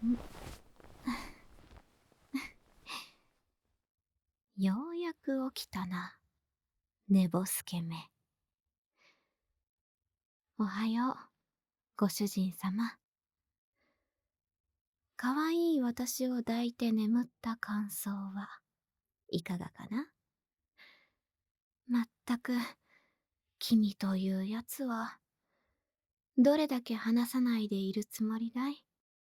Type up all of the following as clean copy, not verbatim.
んようやく起きたな、寝ぼすけめ。おはよう、ご主人様。かわいい私を抱いて眠った感想はいかがかな。まったく、君というやつは、どれだけ話さないでいるつもりだい。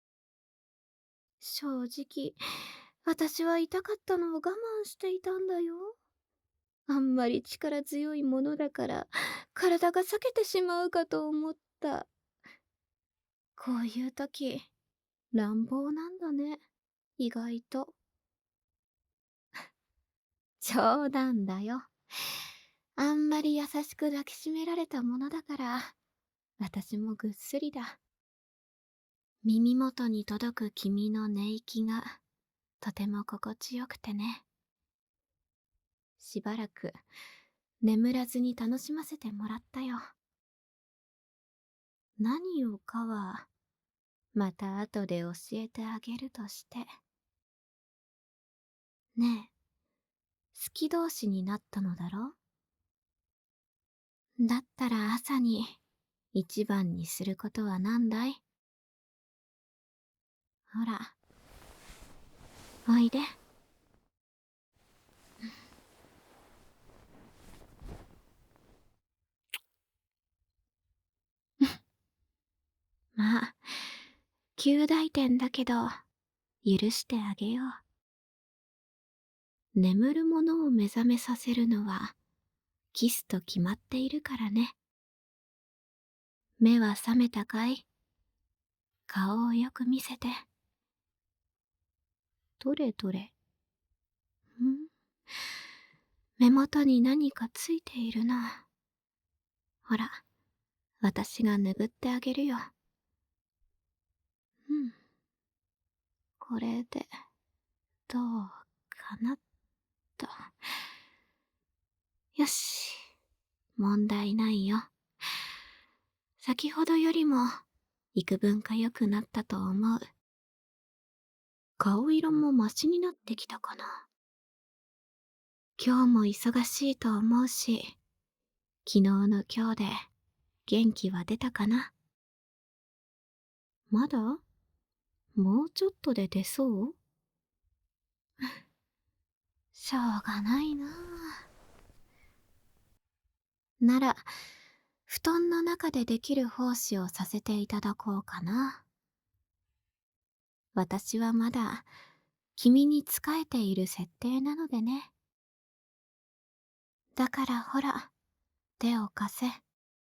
正直、私は痛かったのを我慢していたんだよ。あんまり力強いものだから、体が裂けてしまうかと思った。こういう時、乱暴なんだね、意外と。冗談だよ。あんまり優しく抱きしめられたものだから、私もぐっすりだ。耳元に届く君の寝息が、とても心地よくてね。しばらく、眠らずに楽しませてもらったよ。何をかは、また後で教えてあげるとして。ねえ、好き同士になったのだろ。だったら朝に一番にすることは何だい。ほら、おいで。まあ、及第点だけど、許してあげよう。眠る者を目覚めさせるのは、キスと決まっているからね。目は覚めたかい？顔をよく見せて。どれどれ。目元に何かついているな。ほら、私が拭ってあげるよ。これで、どうかなっと。よし、問題ないよ。先ほどよりも、幾分か良くなったと思う。顔色もマシになってきたかな。今日も忙しいと思うし、昨日の今日で元気は出たかな。まだ？もうちょっとで出そう？しょうがないなあ。なら、布団の中でできる奉仕をさせていただこうかな。私はまだ、君に仕えている設定なのでね。だからほら、手を貸せ。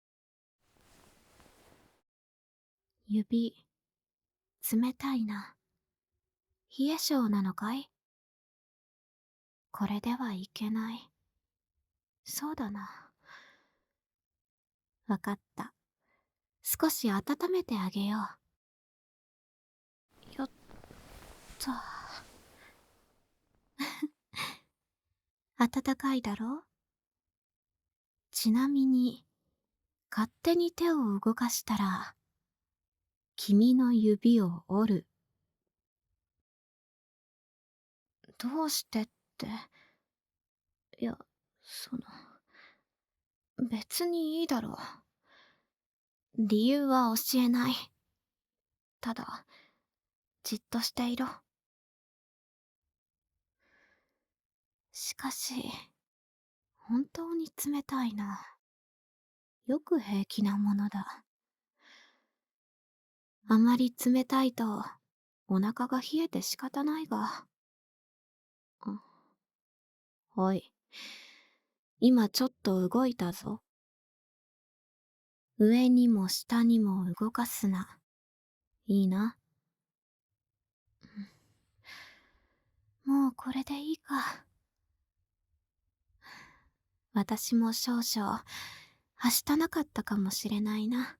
指、冷たいな。冷え性なのかい？これではいけない。そうだな。わかった。少し温めてあげよう。よっと。暖かいだろう？ちなみに、勝手に手を動かしたら、君の指を折る。どうしてって、いや、別にいいだろう。理由は教えない。ただ、じっとしていろ。しかし、本当に冷たいな。よく平気なものだ。あまり冷たいと、お腹が冷えて仕方ないが。おい、今ちょっと動いたぞ。上にも下にも動かすな。いいな。もうこれでいいか。私も少々、はしたなかったかもしれないな。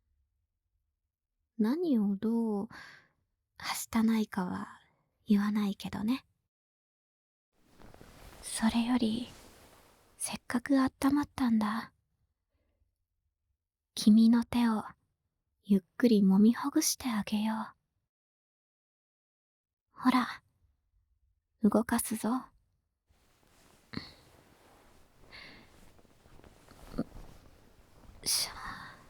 何をどう、はしたないかは言わないけどね。それより、せっかく温まったんだ。君の手を、ゆっくり揉みほぐしてあげよう。 ほら、動かすぞ。しゃ、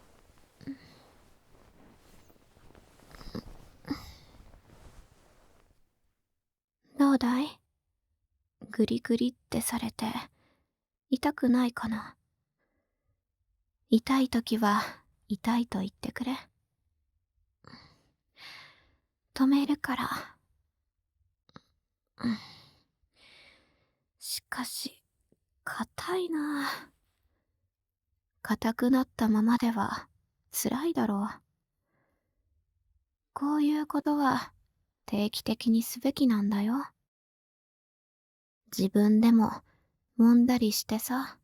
どうだい？グリグリってされて、痛くないかな？痛いときは、痛いと言ってくれ。止めるから。しかし、硬いな。硬くなったままでは、辛いだろう。こういうことは、定期的にすべきなんだよ。自分でも、揉んだりしてさ。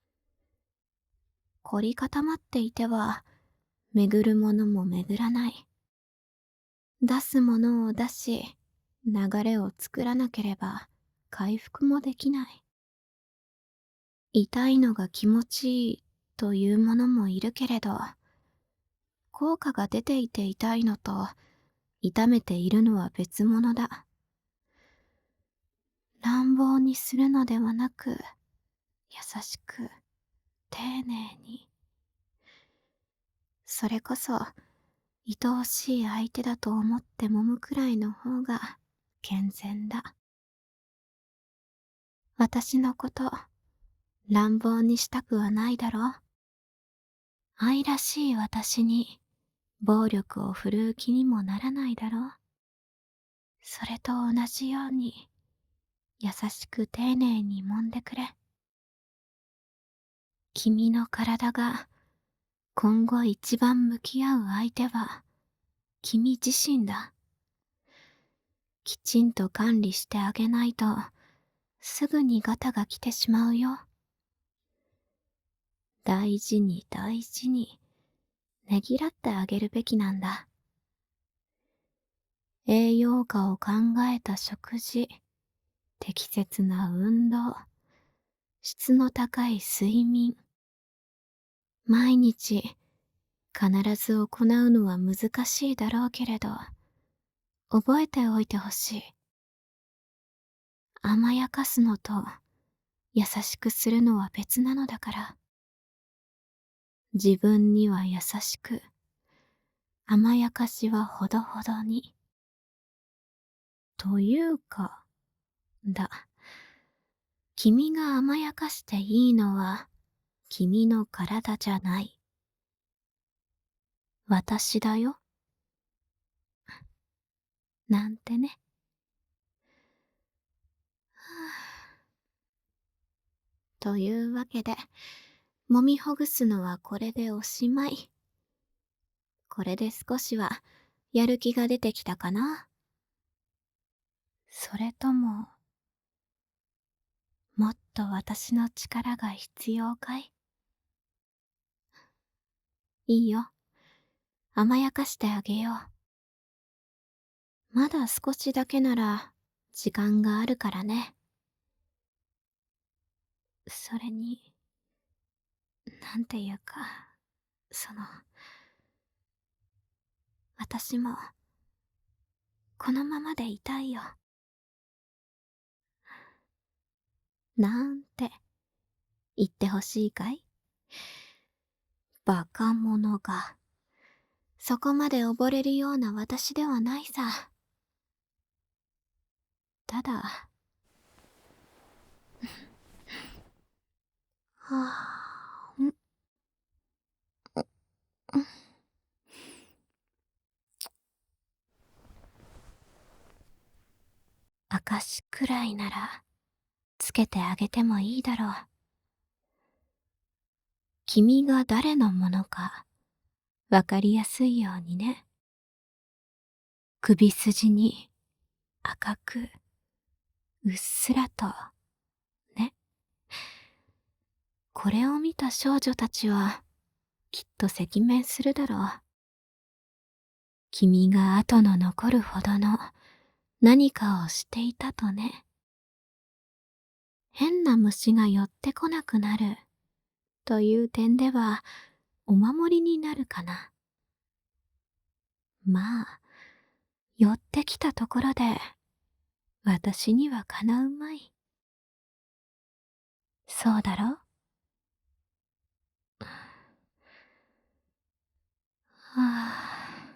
凝り固まっていては、巡るものも巡らない。出すものを出し、流れを作らなければ、回復もできない。痛いのが気持ちいいというものもいるけれど、効果が出ていて痛いのと、痛めているのは別物だ。乱暴にするのではなく、優しく、丁寧に。それこそ、愛おしい相手だと思って揉むくらいの方が健全だ。私のこと、乱暴にしたくはないだろう。愛らしい私に暴力を振るう気にもならないだろう。それと同じように優しく丁寧に揉んでくれ。君の体が今後一番向き合う相手は君自身だ。きちんと管理してあげないとすぐにガタが来てしまうよ。大事に大事にねぎらってあげるべきなんだ。栄養価を考えた食事、適切な運動、質の高い睡眠。毎日必ず行うのは難しいだろうけれど、覚えておいてほしい。甘やかすのと優しくするのは別なのだから。自分には優しく、甘やかしはほどほどに。というか、君が甘やかしていいのは、君の体じゃない。私だよ。なんてね。というわけで、揉みほぐすのはこれでおしまい。これで少しはやる気が出てきたかな？それとも、もっと私の力が必要かい？いいよ。甘やかしてあげよう。まだ少しだけなら時間があるからね。それに、なんていうか、私も、このままでいたいよ。なんて、言ってほしいかい？バカ者が。そこまで溺れるような私ではないさ。ただ、はぁ、証くらいなら、つけてあげてもいいだろう。君が誰のものか、わかりやすいようにね。首筋に、赤く、うっすらと、ね。これを見た少女たちは、きっと赤面するだろう。君が後の残るほどの何かをしていたとね。変な虫が寄ってこなくなるという点ではお守りになるかな。まあ、寄ってきたところで私にはかなうまい。そうだろ？はあ、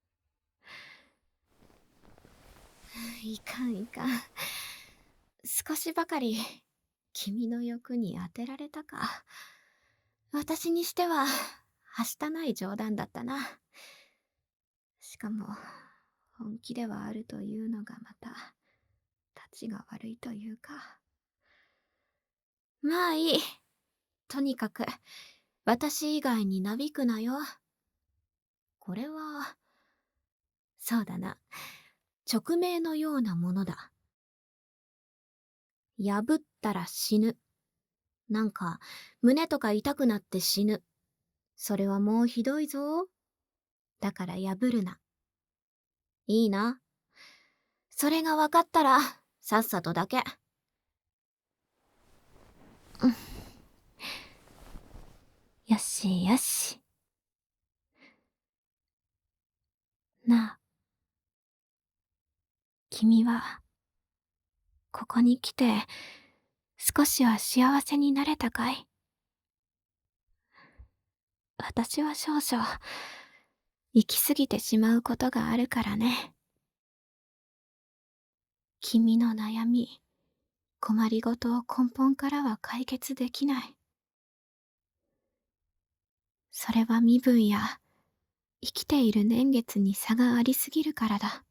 いかんいかん。少しばかり君の欲に当てられたか。私にしては、はしたない冗談だったな。しかも、本気ではあるというのがまた、たちが悪いというか。まあいい。とにかく、私以外になびくなよ。これは、そうだな。勅命のようなものだ。破ったら死ぬ。なんか、胸とか痛くなって死ぬ。それはもうひどいぞ。だから破るな。いいな。それが分かったら、さっさとだけ。よしよし。なあ、君は、ここに来て、少しは幸せになれたかい？私は少々、行き過ぎてしまうことがあるからね。君の悩み、困りごとを根本からは解決できない。それは身分や生きている年月に差がありすぎるからだ。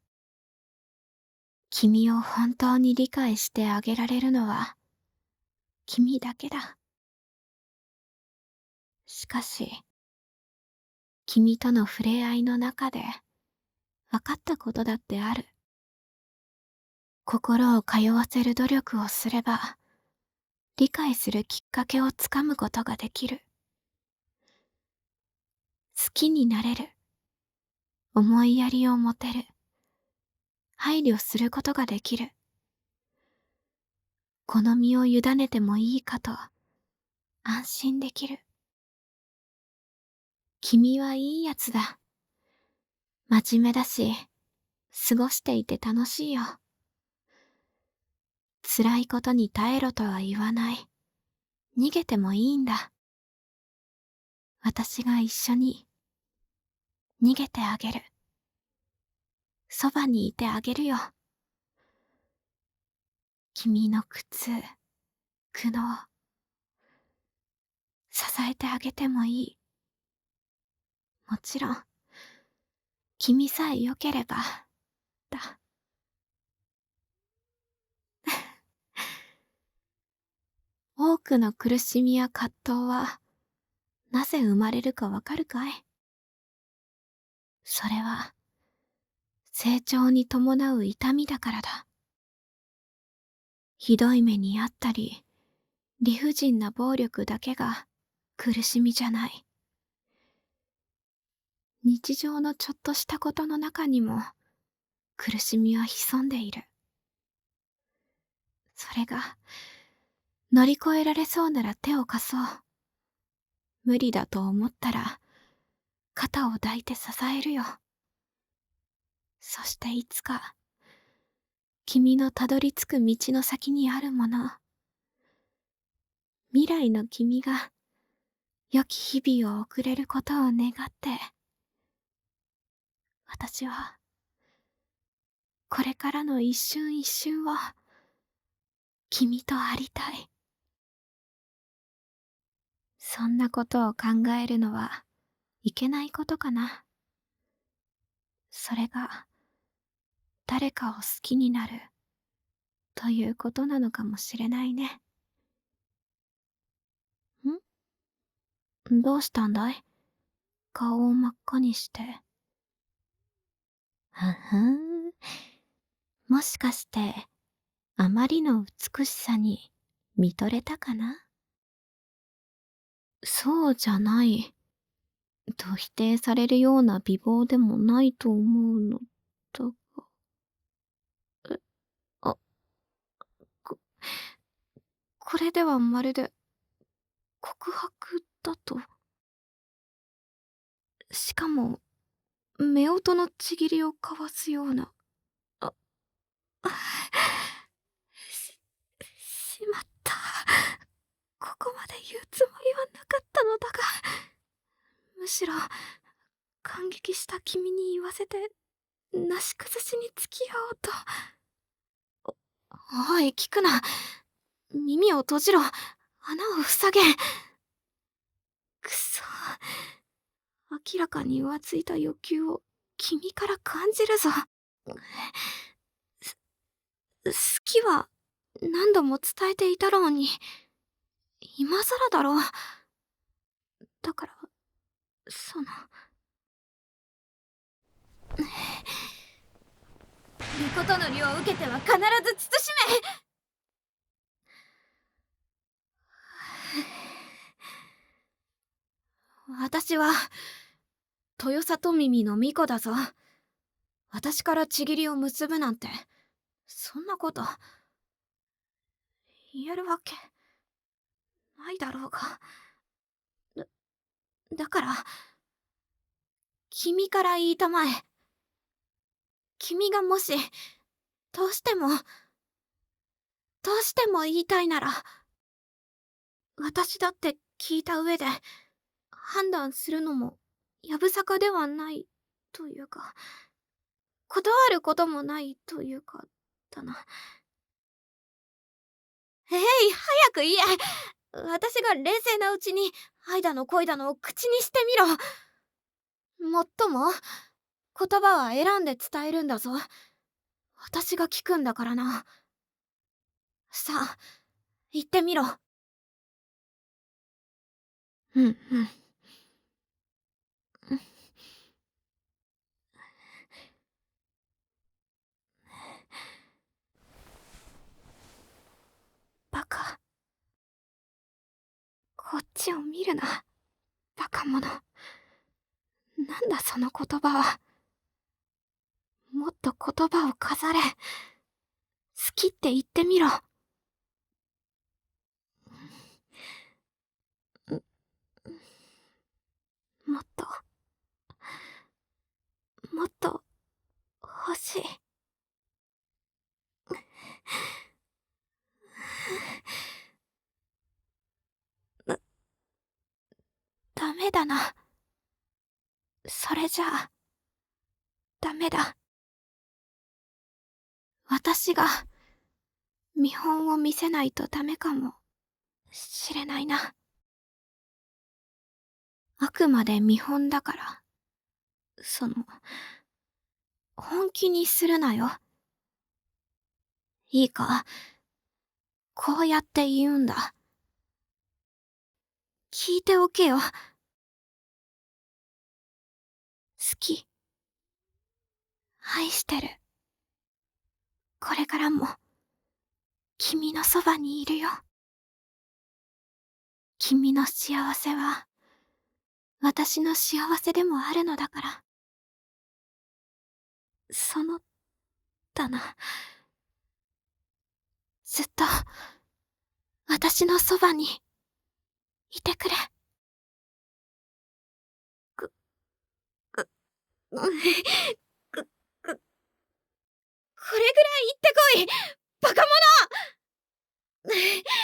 君を本当に理解してあげられるのは君だけだ。しかし、君との触れ合いの中で分かったことだってある。心を通わせる努力をすれば、理解するきっかけをつかむことができる。好きになれる。思いやりを持てる。配慮することができる。好みを委ねてもいいかと安心できる。君はいいやつだ。真面目だし、過ごしていて楽しいよ。辛いことに耐えろとは言わない。逃げてもいいんだ。私が一緒に逃げてあげる。そばにいてあげるよ。君の苦痛、苦悩、支えてあげてもいい。もちろん、君さえ良ければ、だ。多くの苦しみや葛藤は、なぜ生まれるかわかるかい？それは、成長に伴う痛みだからだ。ひどい目にあったり、理不尽な暴力だけが苦しみじゃない。日常のちょっとしたことの中にも苦しみは潜んでいる。それが乗り越えられそうなら手を貸そう。無理だと思ったら肩を抱いて支えるよ。そしていつか君のたどり着く道の先にあるもの、未来の君が良き日々を送れることを願って、私はこれからの一瞬一瞬を君とありたい。そんなことを考えるのはいけないことかな。それが誰かを好きになるということなのかもしれないね。どうしたんだい？顔を真っ赤にして。ふふん。もしかして、あまりの美しさに見とれたかな？そうじゃない。と否定されるような美貌でもないと思うのだが。あ、こ、これではまるで告白だと。しかも、夫婦のちぎりを交わすような。あ、 こまで言うつもりはなかったのだが、むしろ感激した君に言わせてなし崩しに付き合おうと。おい、聞くな。耳を閉じろ。穴を塞げ。くそ。明らかに浮ついた欲求を君から感じるぞ。好きは何度も伝えていたろうに、今更だろう。だから、ことの利を受けては必ず慎め。私は、豊里耳の巫女だぞ。私から契りを結ぶなんて、そんなこと、言えるわけ、ないだろうが。だから、君から言いたまえ。君がもし、どうしても言いたいなら、私だって聞いた上で、判断するのも、やぶさかではないというか、断ることもないというか、だな。早く言え。私が冷静なうちに愛だの恋だのを口にしてみろ。もっとも、言葉は選んで伝えるんだぞ。私が聞くんだからな。さあ、言ってみろ。うん。バカ。こっちを見るな、バカ者。なんだその言葉は。もっと言葉を飾れ。好きって言ってみろ。もっと、もっと、欲しい。ダメだな。それじゃあ、ダメだ。私が、見本を見せないとダメかもしれないな。あくまで見本だから、本気にするなよ。いいか、こうやって言うんだ。聞いておけよ。好き。愛してる。これからも、君のそばにいるよ。君の幸せは、私の幸せでもあるのだから。だな。ずっと、私のそばに、いてくれ。く、く、く、これぐらい言ってこい、バカ者。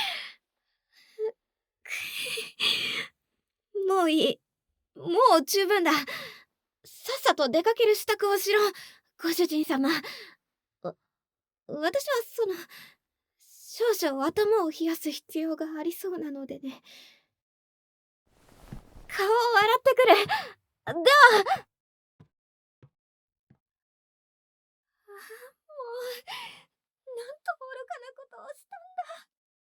もういい。もう十分だ。さっさと出かける支度をしろ、ご主人様。私は少々頭を冷やす必要がありそうなのでね。顔を洗ってくる。では。もう、なんと愚かなことをしたんだ。